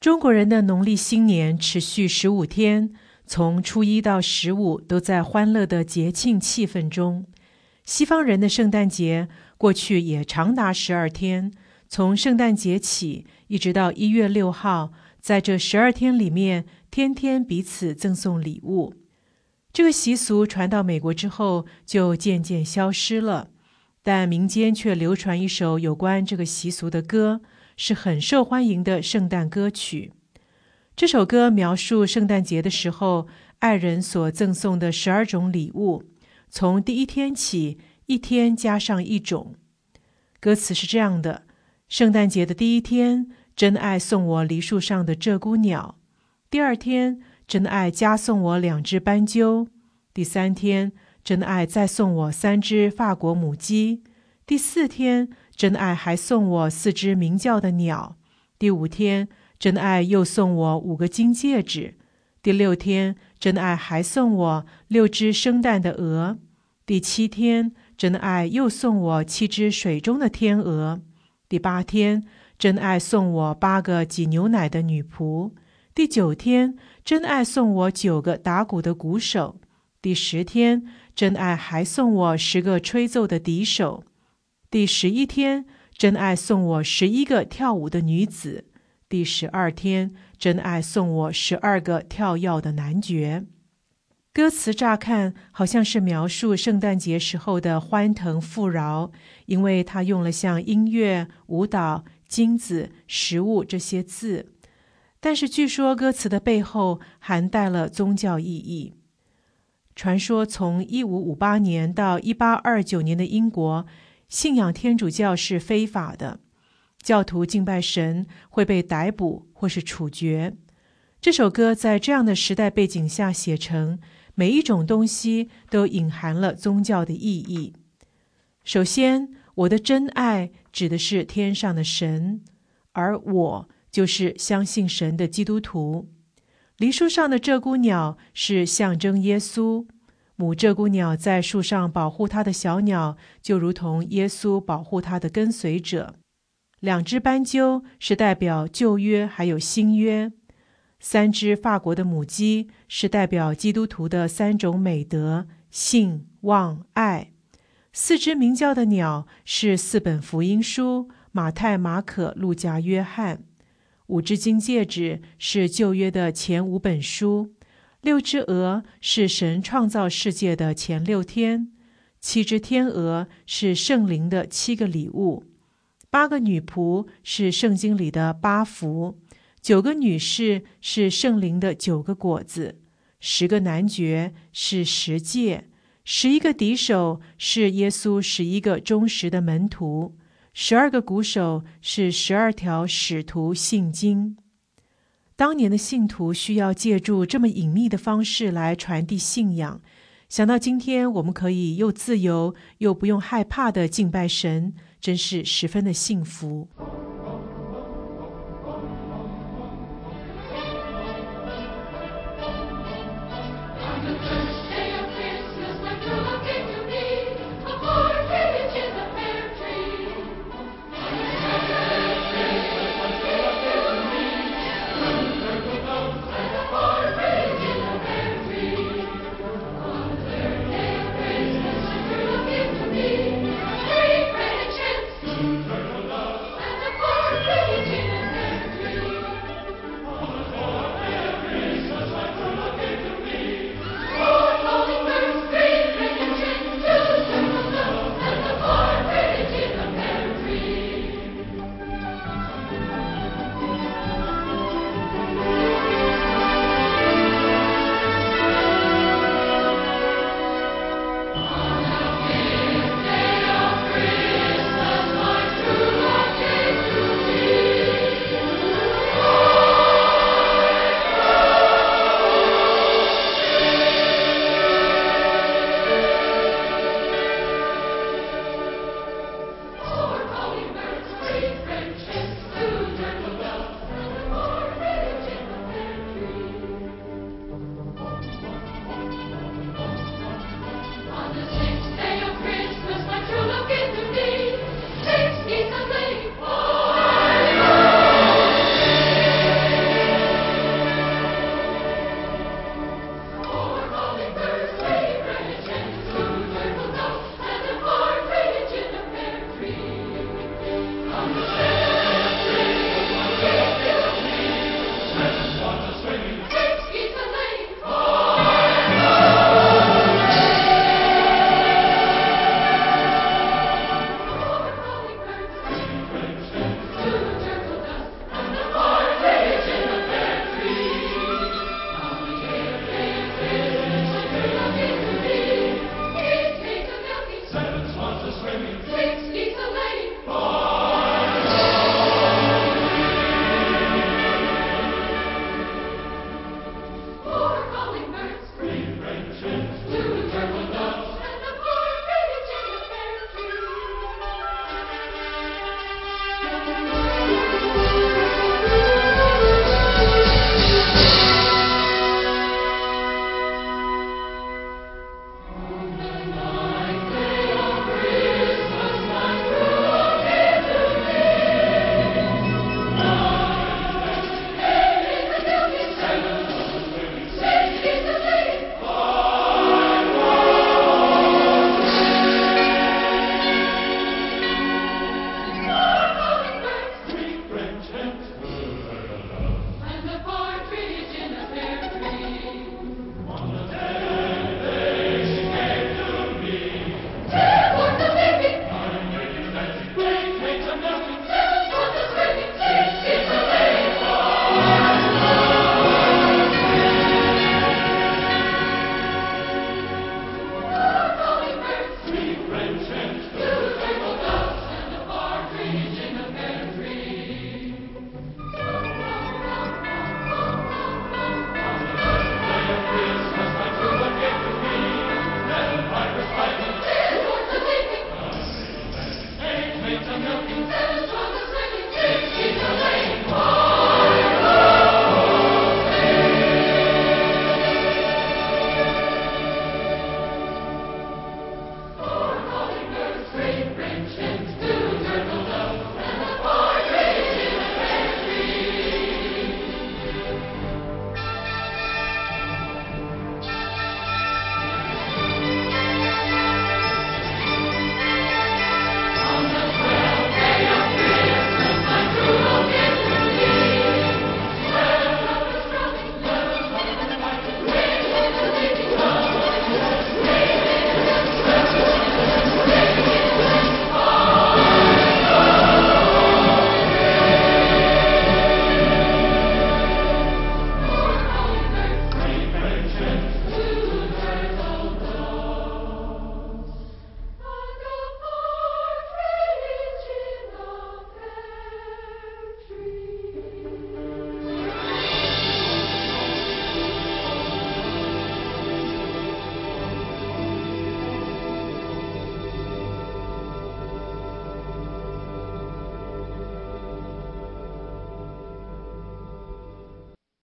中国人的农历新年持续15天，从初一到15都在欢乐的节庆气氛中。西方人的圣诞节过去也长达12天，从圣诞节起一直到1月6号，在这12天里面，天天彼此赠送礼物。这个习俗传到美国之后就渐渐消失了，但民间却流传一首有关这个习俗的歌，是很受欢迎的圣诞歌曲。这首歌描述圣诞节的时候，爱人所赠送的12种礼物，从第一天起，一天加上一种。歌词是这样的：圣诞节的第一天，真爱送我梨树上的鹧鸪鸟；第二天，真爱加送我2只斑鸠；第3天，真爱再送我3只法国母鸡；第4天，真爱还送我4只鸣叫的鸟；第5天，真爱又送我5个金戒指；第6天，真爱还送我6只生蛋的鹅；第7天，真爱又送我7只水中的天鹅；第8天，真爱送我8个挤牛奶的女仆；第9天，真爱送我9个打鼓的鼓手；第10天，真爱还送我10个吹奏的笛手；第11天，真爱送我11个跳舞的女子；第12天，真爱送我12个跳跃的男爵。歌词乍看好像是描述圣诞节时候的欢腾富饶，因为它用了像音乐、舞蹈、金子、食物这些字，但是据说歌词的背后含带了宗教意义。传说从1558年到1829年的英国，信仰天主教是非法的，教徒敬拜神会被逮捕或是处决。这首歌在这样的时代背景下写成，每一种东西都隐含了宗教的意义。首先，我的真爱指的是天上的神，而我就是相信神的基督徒。梨树上的鹧鸪鸟是象征耶稣，母鹧鸪鸟在树上保护它的小鸟，就如同耶稣保护他的跟随者。2只斑鸠是代表旧约还有新约，3只法国的母鸡是代表基督徒的3种美德：信、望、爱。4只鸣叫的鸟是4本福音书：马太、马可、路加、约翰。5只金戒指是旧约的前5本书。6只鹅是神创造世界的前6天。7只天鹅是圣灵的7个礼物。8个女仆是圣经里的8福。9个女士是圣灵的9个果子。10个男爵是10诫。11个笛手是耶稣11个忠实的门徒。12个鼓手是12条使徒信经。当年的信徒需要借助这么隐秘的方式来传递信仰，想到今天我们可以又自由又不用害怕地敬拜神，真是十分的幸福。